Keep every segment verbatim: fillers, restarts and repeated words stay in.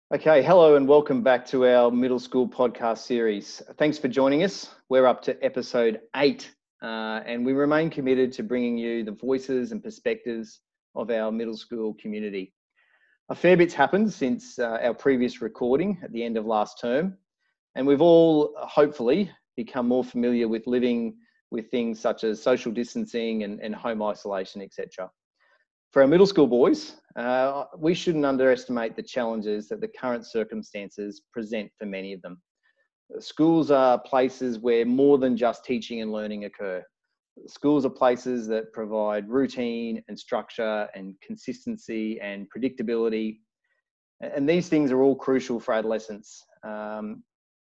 Okay, hello and welcome back to our middle school podcast series. Thanks for joining us. We're up to episode eight uh, and we remain committed to bringing you the voices and perspectives of our middle school community. A fair bit's happened since uh, our previous recording at the end of last term, and we've all hopefully become more familiar with living with things such as social distancing and, and home isolation, et cetera. For our middle school boys, uh, we shouldn't underestimate the challenges that the current circumstances present for many of them. Schools are places where more than just teaching and learning occur. Schools are places that provide routine and structure and consistency and predictability. And these things are all crucial for adolescents. Um,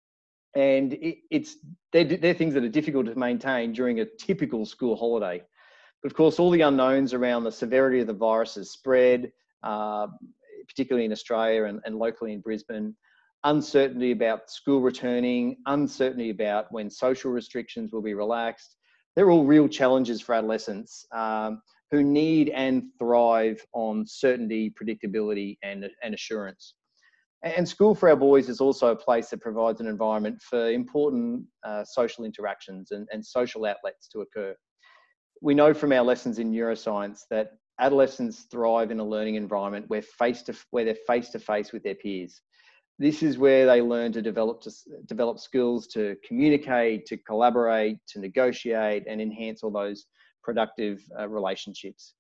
and it, it's they're, they're things that are difficult to maintain during a typical school holiday. But of course, all the unknowns around the severity of the virus's spread, uh, particularly in Australia and, and locally in Brisbane, uncertainty about school returning, uncertainty about when social restrictions will be relaxed, they're all real challenges for adolescents um, who need and thrive on certainty, predictability, and, and assurance. And school for our boys is also a place that provides an environment for important uh, social interactions and, and social outlets to occur. We know from our lessons in neuroscience that adolescents thrive in a learning environment where face to where they're face to face with their peers. This is where they learn to develop to develop skills to communicate, to collaborate, to negotiate, and enhance all those productive uh, relationships.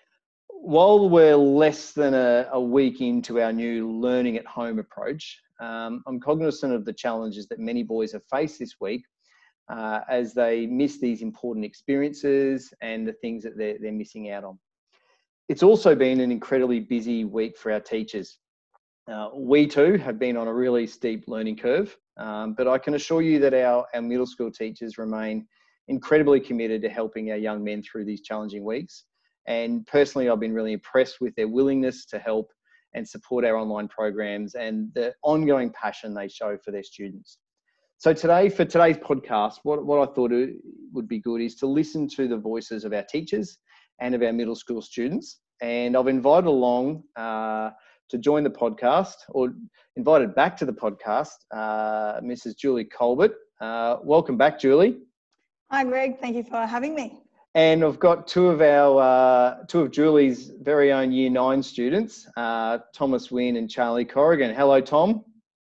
While we're less than a, a week into our new learning at home approach, um, I'm cognizant of the challenges that many boys have faced this week. Uh, as they miss these important experiences and the things that they're, they're missing out on. It's also been an incredibly busy week for our teachers. Uh, we too have been on a really steep learning curve, um, but I can assure you that our, our middle school teachers remain incredibly committed to helping our young men through these challenging weeks. And personally, I've been really impressed with their willingness to help and support our online programs and the ongoing passion they show for their students. So today, for today's podcast, what, what I thought it would be good is to listen to the voices of our teachers and of our middle school students. And I've invited along uh, to join the podcast, or invited back to the podcast, uh, Missus Julie Colbert. Uh, welcome back, Julie. Hi, Greg. Thank you for having me. And I've got two of our, uh, two of Julie's very own Year Nine students, uh, Thomas Wynn and Charlie Corrigan. Hello, Tom.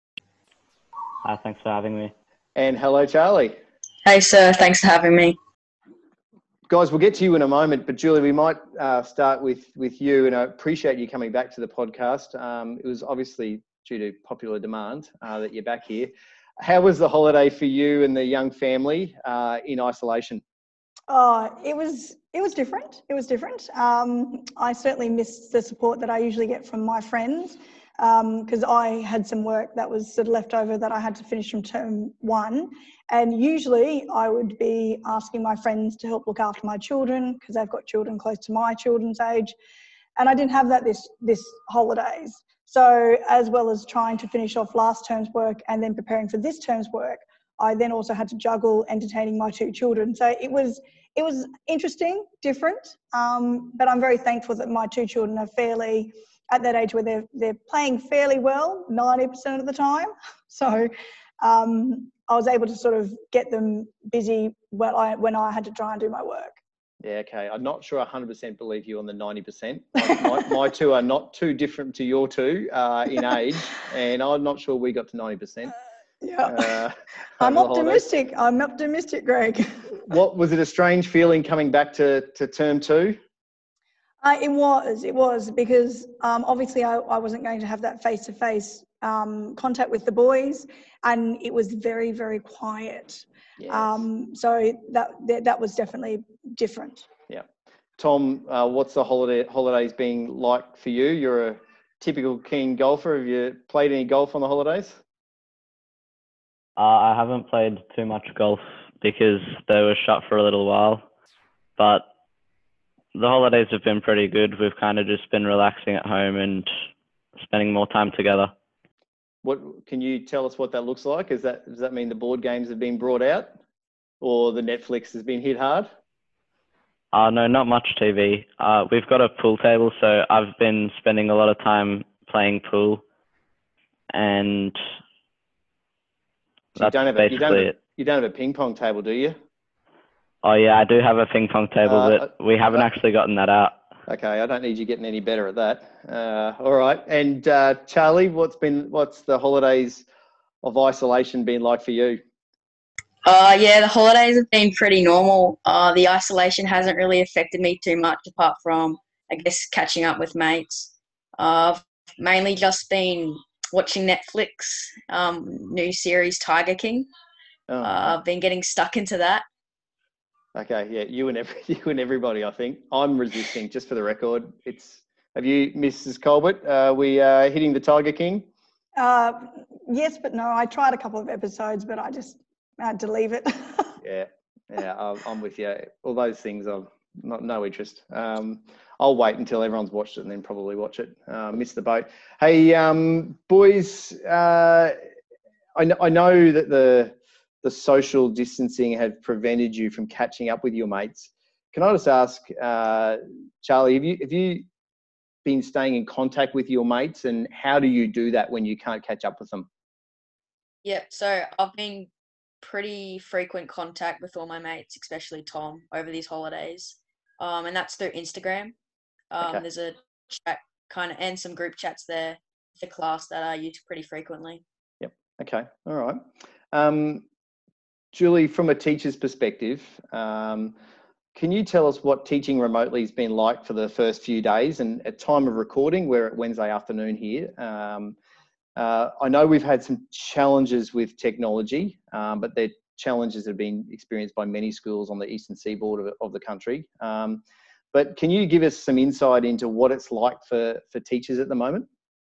Hi, thanks for having me. And hello, Charlie. Hey, sir. Thanks for having me. Guys, we'll get to you in a moment, but Julie, we might uh, start with, with you, and I appreciate you coming back to the podcast. Um, it was obviously due to popular demand uh, that you're back here. How was the holiday for you and the young family uh, in isolation? Oh, it was it was different. It was different. Um, I certainly missed the support that I usually get from my friends, because um, I had some work that was sort of left over that I had to finish from term one. And usually I would be asking my friends to help look after my children because they've got children close to my children's age. And I didn't have that this, this holidays. So as well as trying to finish off last term's work and then preparing for this term's work, I then also had to juggle entertaining my two children. So it was it was interesting, different, um, but I'm very thankful that my two children are fairly at that age where they're, they're playing fairly well, ninety percent of the time. So um, I was able to sort of get them busy when I, when I had to try and do my work. Yeah, okay. I'm not sure I one hundred percent believe you on the ninety percent. My, my, my two are not too different to your two uh, in age, and I'm not sure we got to ninety percent. Yeah, uh, I'm optimistic. I'm optimistic, Greg. What was it? A strange feeling coming back to, to term two? Uh, it was, it was because um, obviously I, I wasn't going to have that face-to-face um, contact with the boys, and it was very, very quiet. Yes. Um, so that, that that was definitely different. Yeah, Tom, uh, what's the holiday holidays being like for you? You're a typical keen golfer. Have you played any golf on the holidays? Uh, I haven't played too much golf because they were shut for a little while, but the holidays have been pretty good. We've kind of just been relaxing at home and spending more time together. What can you tell us what that looks like? Is that, does that mean the board games have been brought out or the Netflix has been hit hard? Uh, no, not much T V. Uh, we've got a pool table, so I've been spending a lot of time playing pool. and So you that's don't have a, you don't basically have a, it. you don't have a ping pong table, do you? Oh yeah, I do have a ping pong table, Uh, but we haven't uh, actually gotten that out. Okay, I don't need you getting any better at that. Uh, all right, and uh, Charlie, what's been what's the holidays of isolation been like for you? Uh, yeah, the holidays have been pretty normal. Uh, the isolation hasn't really affected me too much, apart from, I guess, catching up with mates. Uh, I've mainly just been watching Netflix, um, new series Tiger King. Oh, Uh, I've been getting stuck into that. okay, yeah, you and every, you and everybody. I think I'm resisting. Just for the record, it's have you, Missus Colbert? Uh, we uh, hitting the Tiger King? Uh, yes, but no. I tried a couple of episodes, but I just had to leave it. Yeah, yeah, I'm, I'm with you. All those things, I've not no interest. Um, I'll wait until everyone's watched it and then probably watch it. Uh, miss the boat. Hey, um, boys, uh, I, kn- I know that the the social distancing had prevented you from catching up with your mates. Can I just ask, uh, Charlie, have you have you been staying in contact with your mates, and how do you do that when you can't catch up with them? Yep, so I've been pretty frequent contact with all my mates, especially Tom, over these holidays. Um, and that's through Instagram. Um, Okay. there's a chat kind of and some group chats there for class that I use pretty frequently. Yep. Okay. All right. Um, Julie, from a teacher's perspective, um, can you tell us what teaching remotely has been like for the first few days? And at time of recording, we're at Wednesday afternoon here. Um, uh, I know we've had some challenges with technology, um, but they're challenges that have been experienced by many schools on the eastern seaboard of, of the country. Um, but can you give us some insight into what it's like for, for teachers at the moment?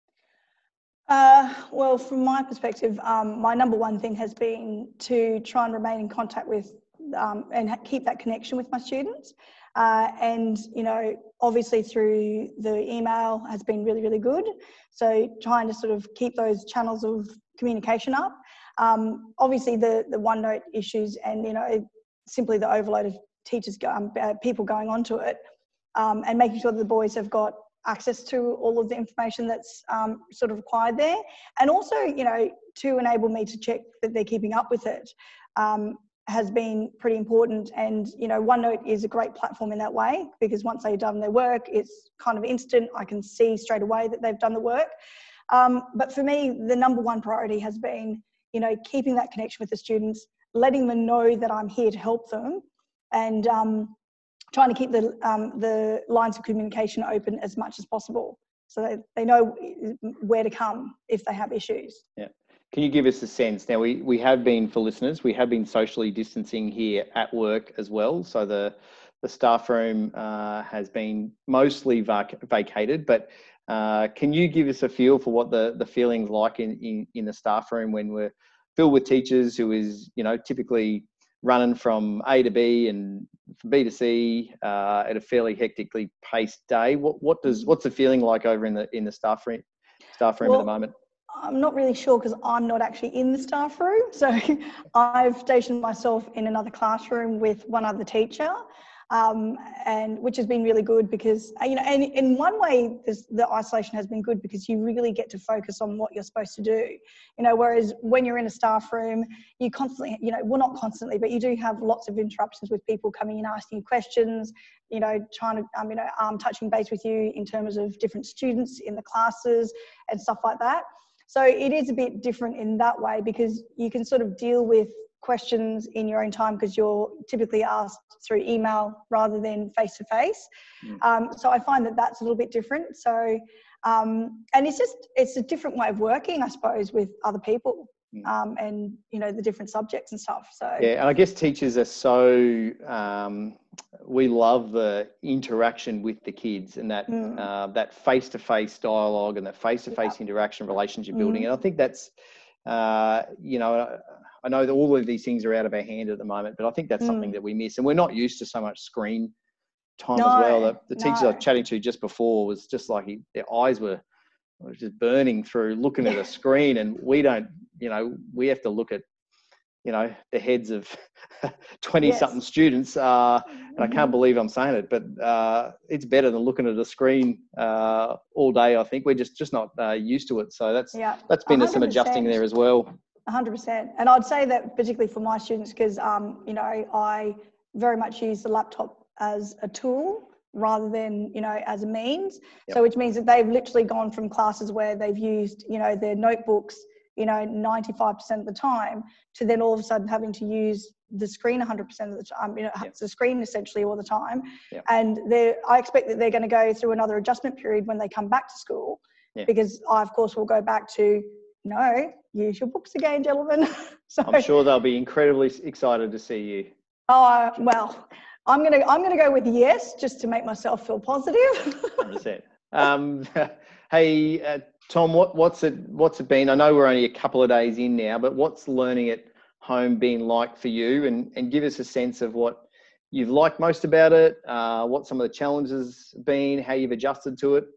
Uh, well, from my perspective, um, my number one thing has been to try and remain in contact with um, and ha- keep that connection with my students. Uh, and, you know, obviously through the email has been really, really good. So trying to sort of keep those channels of communication up. Um, obviously the, the OneNote issues and, you know, simply the overload of teachers, go, um, uh, people going onto it um, and making sure that the boys have got access to all of the information that's um, sort of required there. And also, you know, to enable me to check that they're keeping up with it um, has been pretty important. And, you know, OneNote is a great platform in that way, because once they've done their work, it's kind of instant. I can see straight away that they've done the work. Um, but for me, the number one priority has been, you know, keeping that connection with the students, letting them know that I'm here to help them, and um, trying to keep the um, the lines of communication open as much as possible, so that they know where to come if they have issues. Yeah. Can you give us a sense? Now, we, we have been, for listeners, we have been socially distancing here at work as well. So the, the staff room uh, has been mostly vac- vacated, but uh, can you give us a feel for what the, the feeling's like in, in, in the staff room when we're filled with teachers who is, you know, typically running from A to B and from B to C uh, at a fairly hectically paced day? What what does what's the feeling like over in the in the staff room staff room Well, at the moment? I'm not really sure because I'm not actually in the staff room. So I've stationed myself in another classroom with one other teacher, um, and which has been really good because, you know, and in one way, this, the isolation has been good because you really get to focus on what you're supposed to do. You know, whereas when you're in a staff room, you constantly, you know, well, not constantly, but you do have lots of interruptions with people coming in asking you questions, you know, trying to, um, you know, um, touching base with you in terms of different students in the classes and stuff like that. So it is a bit different in that way because you can sort of deal with questions in your own time because you're typically asked through email rather than face to face. So I find that that's a little bit different. So, um, and it's just, it's a different way of working, I suppose, with other people. Um, and, you know, the different subjects and stuff. So Yeah, and I guess teachers are so, um, we love the interaction with the kids and that mm. uh, that face-to-face dialogue and that face-to-face Yeah. interaction, relationship building. Mm. And I think that's, uh, you know, I know that all of these things are out of our hand at the moment, but I think that's Mm. something that we miss. And we're not used to so much screen time no, as well. The, the teachers no. I was chatting to just before was just like he, their eyes were, were just burning through looking at a screen, and we don't, you know, we have to look at you know, the heads of twenty Yes. something students. Uh, and I can't Mhm. believe I'm saying it, but uh, it's better than looking at a screen uh, all day. I think we're just, just not uh, used to it. So that's, Yeah, that's been some adjusting there as well. one hundred percent. And I'd say that particularly for my students, because, um, you know, I very much use the laptop as a tool rather than, you know, as a means. Yep. So which means that they've literally gone from classes where they've used, you know, their notebooks, you know, ninety-five percent of the time, to then all of a sudden having to use the screen one hundred percent of the time, you know, Yep. the screen essentially all the time. Yep. And they're, I expect that they're going to go through another adjustment period when they come back to school, Yep. because I, of course, will go back to, no, use your books again, gentlemen. So, I'm sure they'll be incredibly excited to see you. oh, well, I'm going to, I'm going to go with yes, just to make myself feel positive. one hundred percent. Um, hey, uh, Tom, what, what's it what's it been? I know we're only a couple of days in now, but what's learning at home been like for you? And, and give us a sense of what you've liked most about it, uh, what some of the challenges been, how you've adjusted to it.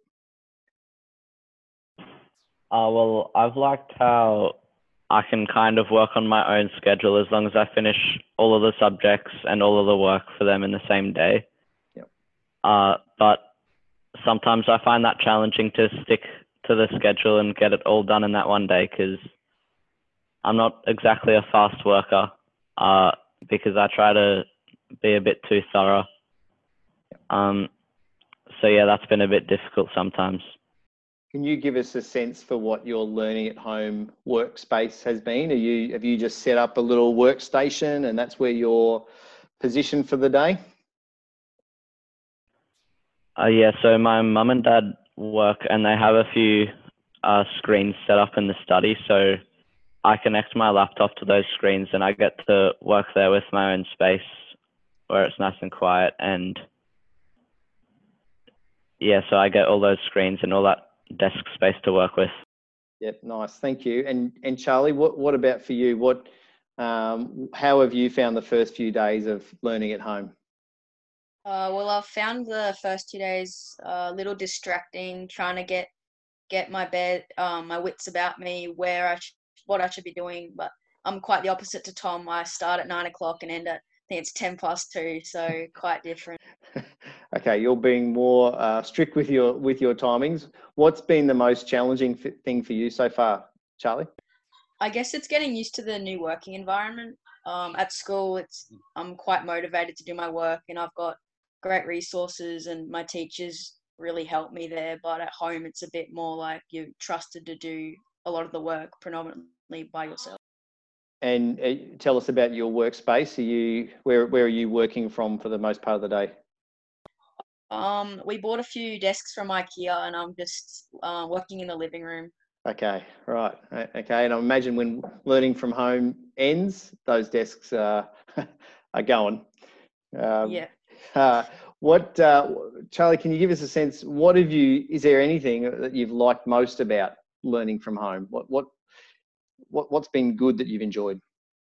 Uh, well, I've liked how I can kind of work on my own schedule as long as I finish all of the subjects and all of the work for them in the same day. Yep. Uh, but sometimes I find that challenging to stick to the schedule and get it all done in that one day, because I'm not exactly a fast worker, uh, because I try to be a bit too thorough. Um, so yeah, that's been a bit difficult sometimes. Can you give us a sense for what your learning at home workspace has been? Are you, have you just set up a little workstation and that's where you're positioned for the day? Uh, yeah, so my mum and dad work and they have a few uh, screens set up in the study. So I connect my laptop to those screens and I get to work there with my own space where it's nice and quiet. And yeah, so I get all those screens and all that desk space to work with. Yep, nice. Thank you. And and Charlie, what, what about for you? What um, how have you found the first few days of learning at home? Uh, well, I've found the first two days a little distracting, trying to get get my bed, um, my wits about me, where I sh- what I should be doing. But I'm quite the opposite to Tom. I start at nine o'clock and end at, I think it's ten past two, so quite different. Okay, you're being more uh, strict with your with your timings. What's been the most challenging f- thing for you so far, Charlie? I guess it's getting used to the new working environment. Um, at school, it's I'm quite motivated to do my work, and I've got great resources, and my teachers really help me there. But at home, it's a bit more like you're trusted to do a lot of the work predominantly by yourself. And uh, tell us about your workspace. Are you where where are you working from for the most part of the day? Um, we bought a few desks from IKEA, and I'm just uh, working in the living room. Okay, right. O- Okay, and I imagine when learning from home ends, those desks uh, are going. Um, Yeah. uh, what, uh, Charlie? Can you give us a sense? What have you? Is there anything that you've liked most about learning from home? What what what what's been good that you've enjoyed?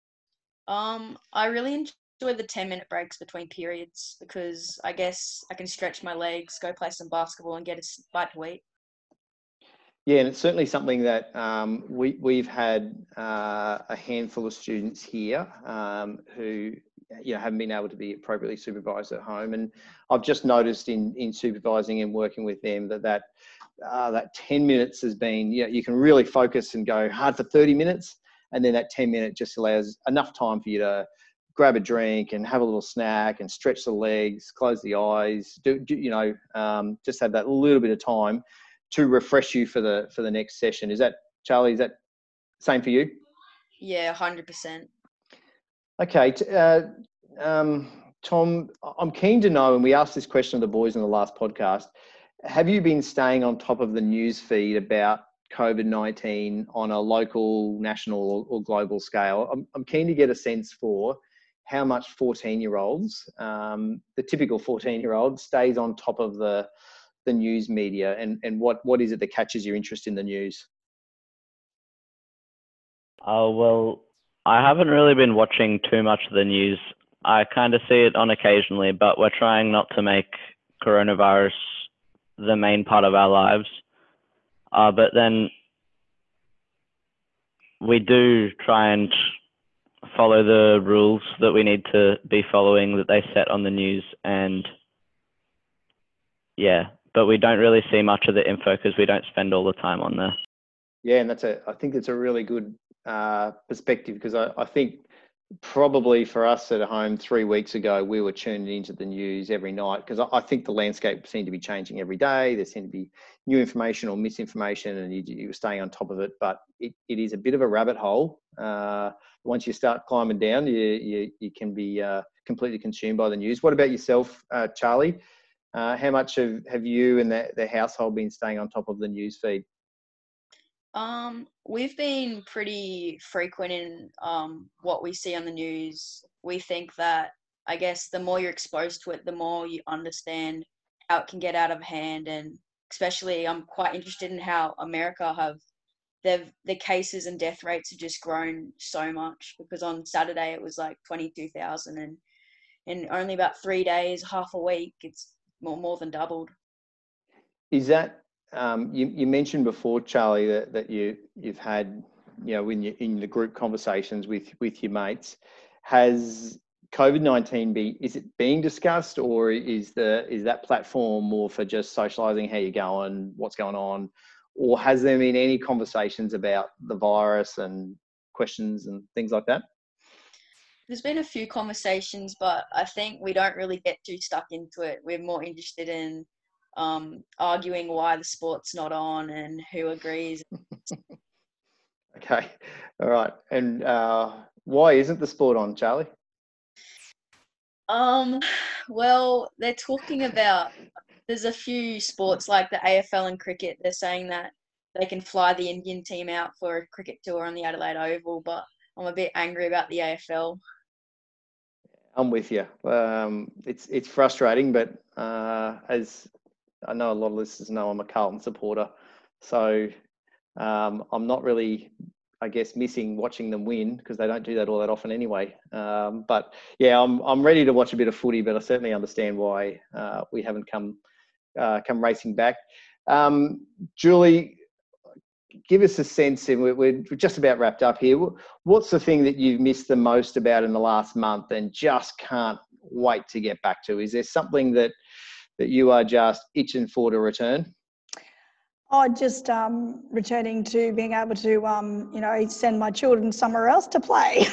Um, I really enjoy the ten minute breaks between periods because I guess I can stretch my legs, go play some basketball, and get a s- bite to eat. Yeah, and it's certainly something that um, we we've had uh, a handful of students here um, who you know haven't been able to be appropriately supervised at home, and I've just noticed in in supervising and working with them that that uh, that ten minutes has been you know, you can really focus and go hard for thirty minutes, and then that ten minute just allows enough time for you to grab a drink and have a little snack and stretch the legs, close the eyes, do, do you know um, just have that little bit of time to refresh you for the for the next session. Is that, Charlie, is that same for you? Yeah, one hundred percent. Okay, t- uh, um, Tom, I'm keen to know, and we asked this question of the boys in the last podcast, have you been staying on top of the news feed about COVID nineteen on a local, national or, or global scale? I'm, I'm keen to get a sense for how much fourteen year olds, um, the typical fourteen year old, stays on top of the the news media, and, and what, what is it that catches your interest in the news? Uh, well, I haven't really been watching too much of the news. I kind of see it on occasionally, but we're trying not to make coronavirus the main part of our lives. Uh, but then we do try and follow the rules that we need to be following that they set on the news. And yeah, but we don't really see much of the info because we don't spend all the time on there. Yeah, and that's a, I think it's a really good uh, perspective, because I, I think probably for us at home three weeks ago, we were tuned into the news every night, because I, I think the landscape seemed to be changing every day. There seemed to be new information or misinformation, and you, you were staying on top of it. But it, it is a bit of a rabbit hole. Uh, once you start climbing down, you, you, you can be uh, completely consumed by the news. What about yourself, uh, Charlie? Uh, how much have, have you and the, the household been staying on top of the news feed? Um, we've been pretty frequent in um, what we see on the news. We think that, I guess, the more you're exposed to it, the more you understand how it can get out of hand. And especially, I'm quite interested in how America have they've the cases and death rates have just grown so much, because on Saturday it was like twenty-two thousand, and in only about three days, half a week, it's more more than doubled. Is that um, you, you mentioned before, Charlie, that, that you you've had, you know, in your, in the group conversations with with your mates, has COVID nineteen be is it being discussed, or is the is that platform more for just socialising, how you're going, what's going on, or has there been any conversations about the virus and questions and things like that? There's been a few conversations, but I think we don't really get too stuck into it. We're more interested in um, arguing why the sport's not on and who agrees. Okay, all right. And uh, why isn't the sport on, Charlie? Um, well, they're talking about, there's a few sports like the A F L and cricket. They're saying that they can fly the Indian team out for a cricket tour on the Adelaide Oval, but I'm a bit angry about the A F L. I'm with you. Um, it's it's frustrating, but uh, as I know, a lot of listeners know, I'm a Carlton supporter, so um, I'm not really, I guess, missing watching them win, because they don't do that all that often anyway. Um, but yeah, I'm I'm ready to watch a bit of footy, but I certainly understand why uh, we haven't come uh, come racing back. Um, Julie, give us a sense, and we're, we're just about wrapped up here. What's the thing that you've missed the most about in the last month and just can't wait to get back to? Is there something that that you are just itching for to return? Oh, just um, returning to being able to, um, you know, send my children somewhere else to play.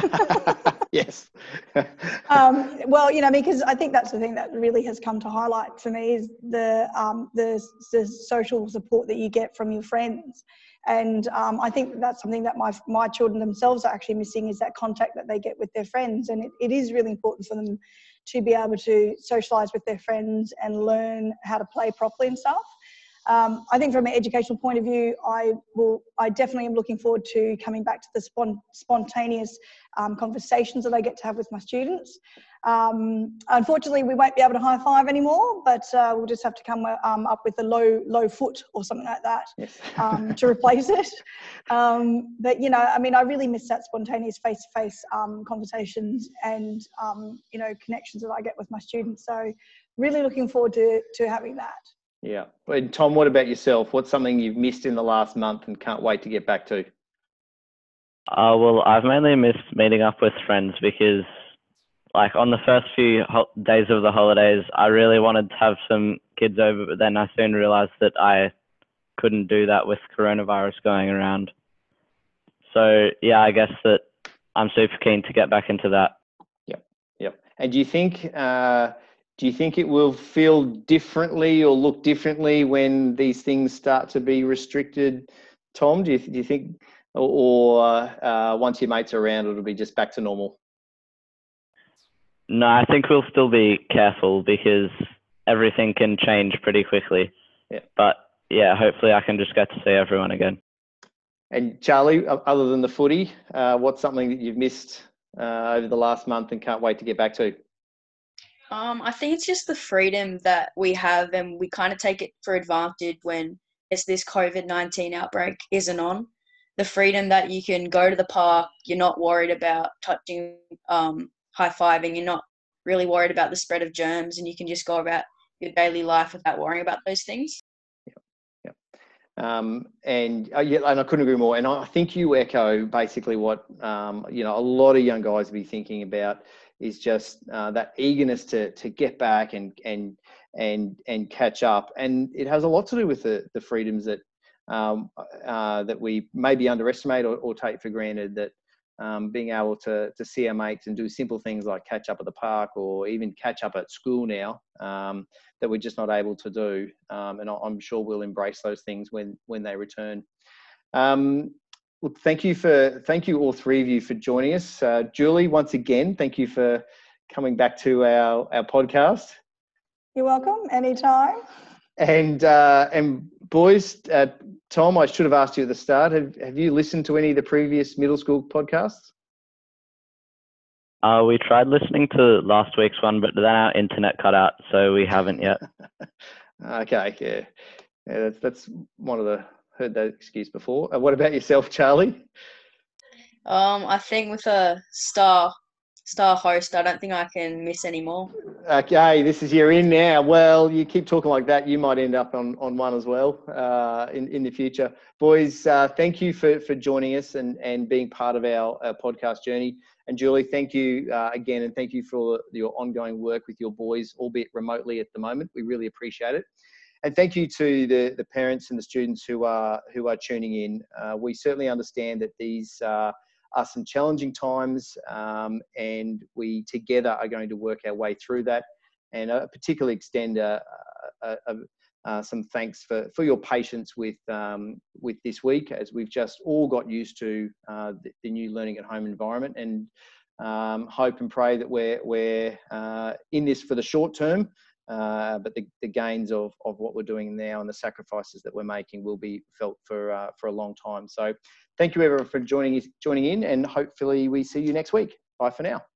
Yes. um, well, you know, because I think that's the thing that really has come to highlight for me is the um, the, the social support that you get from your friends. And um, I think that's something that my my children themselves are actually missing, is that contact that they get with their friends. And it, it is really important for them to be able to socialise with their friends and learn how to play properly and stuff. Um, I think from an educational point of view, I will. I definitely am looking forward to coming back to the spon- spontaneous um, conversations that I get to have with my students. Um, unfortunately, we won't be able to high five anymore, but uh, we'll just have to come um, up with a low low foot or something like that. Yes. um, to replace it. Um, but you know, I mean, I really miss that spontaneous face-to-face um, conversations and um, you know, connections that I get with my students. So, really looking forward to to having that. Yeah. And Tom, what about yourself? What's something you've missed in the last month and can't wait to get back to? Uh, well, I've mainly missed meeting up with friends because, like, on the first few ho- days of the holidays, I really wanted to have some kids over, but then I soon realised that I couldn't do that with coronavirus going around. So, yeah, I guess that I'm super keen to get back into that. Yep. Yep. And do you think... Uh, Do you think it will feel differently or look differently when these things start to be restricted, Tom? Do you, do you think, or uh, once your mates are around, it'll be just back to normal? No, I think we'll still be careful because everything can change pretty quickly. Yeah. But yeah, hopefully I can just get to see everyone again. And Charlie, other than the footy, uh, what's something that you've missed uh, over the last month and can't wait to get back to? Um, I think it's just the freedom that we have, and we kind of take it for advantage when it's this COVID nineteen outbreak isn't on. The freedom that you can go to the park, you're not worried about touching, um, high-fiving, you're not really worried about the spread of germs, and you can just go about your daily life without worrying about those things. Yep. Um, and uh, yeah, and I couldn't agree more. And I think you echo basically what um, you know a lot of young guys will be thinking about is just uh, that eagerness to to get back and and and and catch up. And it has a lot to do with the the freedoms that um, uh, that we maybe underestimate or, or take for granted. That um, being able to to see our mates and do simple things like catch up at the park or even catch up at school now. Um, that we're just not able to do. Um, and I'm sure we'll embrace those things when, when they return. Um, look, thank you for, thank you all three of you for joining us. Uh, Julie, once again, thank you for coming back to our, our podcast. You're welcome, anytime. And, uh, and boys, uh, Tom, I should have asked you at the start, have, have you listened to any of the previous middle school podcasts? Uh, we tried listening to last week's one, but then our internet cut out, so we haven't yet. Okay, yeah. Yeah, that's, that's one of the, heard that excuse before. Uh, what about yourself, Charlie? Um, I think with a star star host, I don't think I can miss any more. Okay, this is you're in now. Well, you keep talking like that, you might end up on, on one as well uh, in, in the future. Boys, uh, thank you for, for joining us and, and being part of our, our podcast journey. And Julie, thank you uh, again, and thank you for your ongoing work with your boys, albeit remotely at the moment. We really appreciate it. And thank you to the, the parents and the students who are who are tuning in. Uh, we certainly understand that these uh, are some challenging times, um, and we together are going to work our way through that. And uh, particularly extend a, a, a, a, some thanks for, for your patience with um, with this week, as we've just all got used to uh, the, the new learning at home environment, and um, hope and pray that we're we're uh, in this for the short term. Uh, but the, the gains of, of what we're doing now and the sacrifices that we're making will be felt for uh, for a long time. So thank you everyone for joining joining in, and hopefully we see you next week. Bye for now.